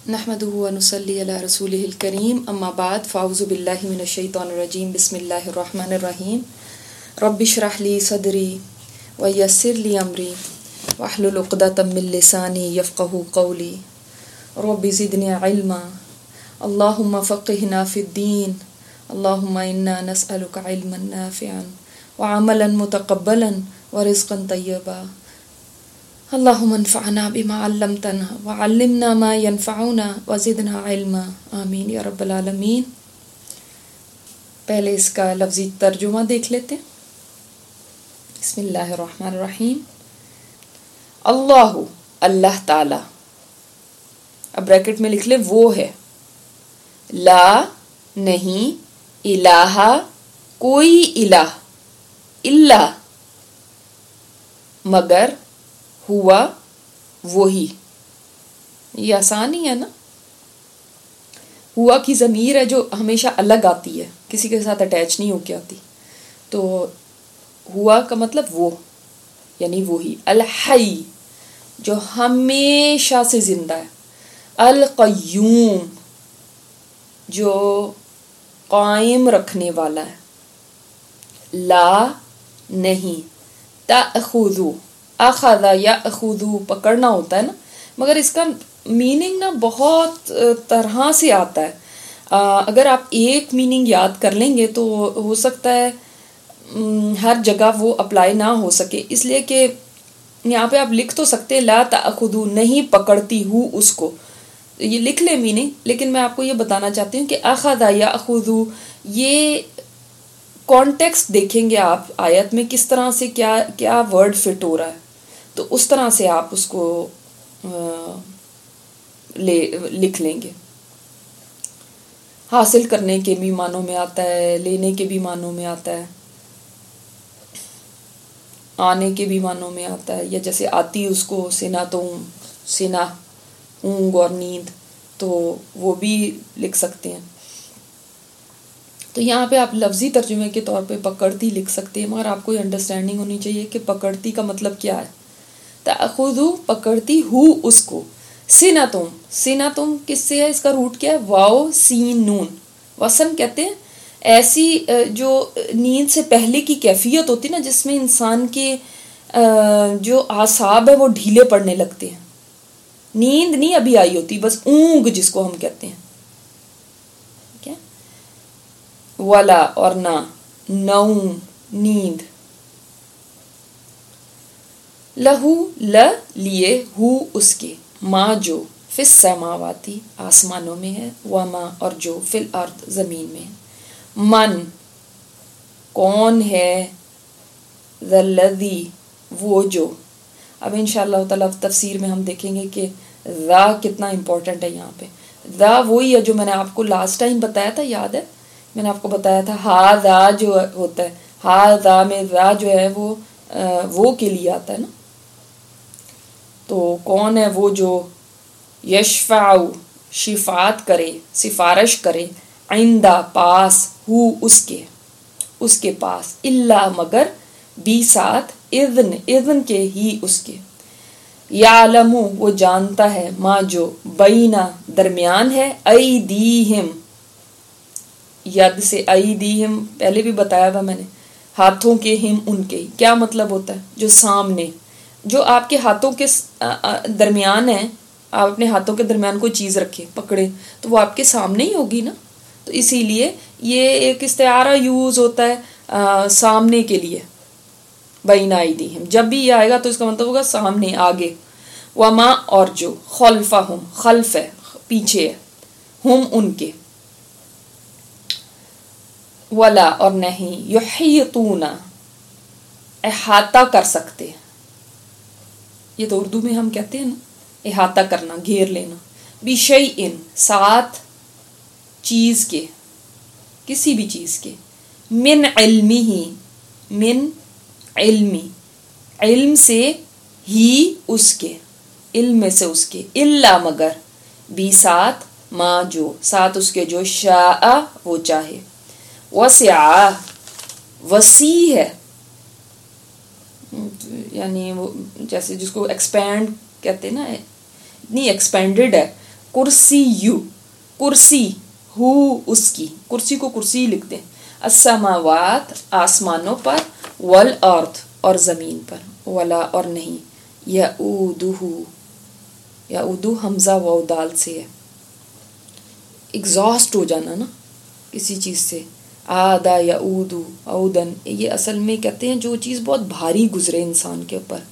نحمده ونصلي على رسوله الكريم اما بعد فاعوذ بالله من الشيطان الرجيم بسم الله الرحمن الرحيم رب اشرح لي صدري ويسر لي امري واحلل عقدة من لساني يفقهوا قولي رب زدني علما اللهم فقهنا في الدين اللهم انا نسألك علما نافعا وعملا متقبلا ورزقا طيبا اللهم انفعنا بما علمتنا وعلمنا ما ينفعنا وزدنا علما آمین یا رب العالمین۔ پہلے اس کا لفظی ترجمہ دیکھ لیتے ہیں۔ بسم اللہ الرحمن الرحیم۔ اللہ، اللہ تعالی، اب بریکٹ میں لکھ لے وہ ہے، لا نہیں، الہ کوئی الہ، الا مگر، ہوا وہی، یہ آسان ہی ہے نا۔ ہوا کی ضمیر ہے جو ہمیشہ الگ آتی ہے، کسی کے ساتھ اٹیچ نہیں ہو کے آتی، تو ہوا کا مطلب وہ، یعنی وہی، الحی جو ہمیشہ سے زندہ ہے، القیوم جو قائم رکھنے والا ہے، لا نہیں، تأخذو، اخذ یا اخذو پکڑنا ہوتا ہے نا، مگر اس کا میننگ نا بہت طرح سے آتا ہے۔ اگر آپ ایک میننگ یاد کر لیں گے تو ہو سکتا ہے ہر جگہ وہ اپلائی نہ ہو سکے، اس لیے کہ یہاں پہ آپ لکھ تو سکتے لا تأخذو، نہیں پکڑتی ہوں اس کو، یہ لکھ لیں میننگ، لیکن میں آپ کو یہ بتانا چاہتی ہوں کہ اخذ یا اخذو یہ کانٹیکسٹ دیکھیں گے آپ آیت میں کس طرح سے کیا ورڈ فٹ ہو رہا ہے، تو اس طرح سے آپ اس کو لکھ لیں گے۔ حاصل کرنے کے بھی معنوں میں آتا ہے، لینے کے بھی معنوں میں آتا ہے، آنے کے بھی معنوں میں آتا ہے، یا جیسے آتی اس کو سنا اونگ اور نیند، تو وہ بھی لکھ سکتے ہیں۔ تو یہاں پہ آپ لفظی ترجمے کے طور پہ پکڑتی لکھ سکتے ہیں، مگر آپ کو یہ انڈرسٹینڈنگ ہونی چاہیے کہ پکڑتی کا مطلب کیا ہے۔ تأخذو پکڑتی ہوں اس کو، سنتم کس سے ہے، اس کا روٹ کیا ہے، واو سین نون، وسن کہتے ہیں ایسی جو نیند سے پہلے کی کیفیت ہوتی ہے نا، جس میں انسان کے جو اعصاب ہے وہ ڈھیلے پڑنے لگتے ہیں، نیند نہیں ابھی آئی ہوتی، بس اونگ جس کو ہم کہتے ہیں، ٹھیک ہے، ولا اور نہ، نوم نیند، لہو لیے ہو اس کے، ما جو فی السماواتی آسمانوں میں ہے، وما اور جو فی الارض زمین میں ہے، من کون ہے، ذا الذی وہ جو، اب انشاءاللہ تعالی تفسیر میں ہم دیکھیں گے کہ ذا کتنا امپورٹنٹ ہے یہاں پہ۔ ذا وہی ہے جو میں نے آپ کو لاسٹ ٹائم بتایا تھا، یاد ہے میں نے آپ کو بتایا تھا ہا ذا جو ہوتا ہے، ہا ذا میں ذا جو ہے وہ کے لیے آتا ہے نا، تو کون ہے وہ جو یشفع شفاعت کرے، سفارش کرے، عندہ پاس، ہو اس کے پاس، الا مگر، بھی ساتھ، اذن کے ہی اس کے، یعلم وہ جانتا ہے، ما جو بینا درمیان ہے، ایدیہم ید سے، ایدیہم پہلے بھی بتایا تھا میں نے، ہاتھوں کے، ہم ان کے، کیا مطلب ہوتا ہے، جو سامنے، جو آپ کے ہاتھوں کے درمیان ہے، آپ اپنے ہاتھوں کے درمیان کوئی چیز رکھیں پکڑے تو وہ آپ کے سامنے ہی ہوگی نا، تو اسی لیے یہ ایک استعارہ یوز ہوتا ہے سامنے کے لیے، بین ایدیہم، جب بھی یہ آئے گا تو اس کا مطلب ہوگا سامنے، آگے، وما اور جو، خلفہم خلف ہے پیچھے ہے، ہم ان کے، ولا اور نہیں، یحیطون احاطہ کر سکتے، یہ تو اردو میں ہم کہتے ہیں نا احاطہ کرنا، گھیر لینا، بشیء ساتھ چیز کے، کسی بھی چیز کے، من علمہ من علمی علم سے، ہی اس کے، علم میں سے اس کے، الا مگر، بھی ساتھ، ما جو ساتھ اس کے، جو شاء وہ چاہے، وسع وسیع ہے، یعنی وہ جیسے جس کو ایکسپینڈ کہتے ہیں نا، اتنی ایکسپینڈڈ ہے کرسی یو، کرسی ہو اس کی، کرسی کو کرسی لکھتے ہیں. السماوات آسمانوں پر، والارض اور زمین پر، ولا اور نہیں، یعودہ، یعودہ حمزہ واو دال سے ہے. ایگزاسٹ ہو جانا نا کسی چیز سے، آدھا یعودو عودن، یہ اصل میں کہتے ہیں جو چیز بہت بھاری گزرے انسان کے اوپر.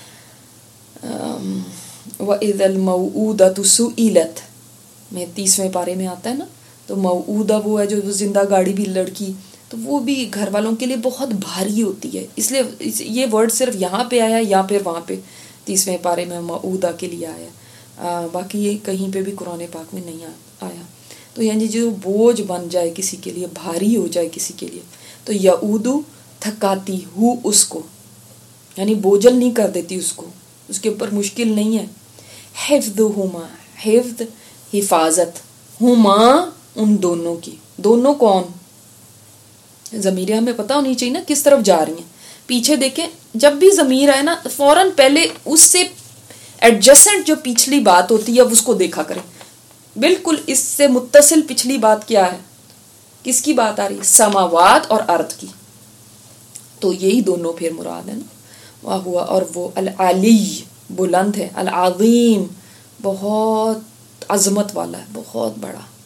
وَإِذَا الْمَوْعُودَةُ سُئِلَتْ میں 30ویں پارے میں آتا ہے نا. تو موعودہ وہ ہے جو زندہ گاڑی بھی لڑکی، تو وہ بھی گھر والوں کے لیے بہت بھاری ہوتی ہے. اس لیے یہ ورڈ صرف یہاں پہ آیا یا پھر وہاں پہ 30ویں پارے میں موعودہ کے لیے آیا، باقی یہ کہیں پہ بھی قرآن پاک میں نہیں آیا. تو یعنی جو بوجھ بن جائے کسی کے لیے، بھاری ہو جائے کسی کے لیے، تو یعودو تھکاتی ہو اس کو، یعنی بوجھل نہیں کر دیتی اس کو، اس کے اوپر مشکل نہیں ہے. حفظہما، حفظ حفاظت، ہما ان دونوں کی، دونوں کون؟ ضمیر ہمیں پتہ ہونی چاہیے نا کس طرف جا رہی ہیں. پیچھے دیکھیں جب بھی ضمیر آئے نا فوراً پہلے اس سے ایڈجسنٹ جو پچھلی بات ہوتی ہے اس کو دیکھا کریں. بالکل اس سے متصل پچھلی بات کیا ہے، کس کی بات آ رہی ہے؟ سماوات اور ارض کی. تو یہی دونوں پھر مراد ہے نا. واہ ہوا، اور وہ العلی بلند ہے، العظیم بہت عظمت والا ہے، بہت بڑا.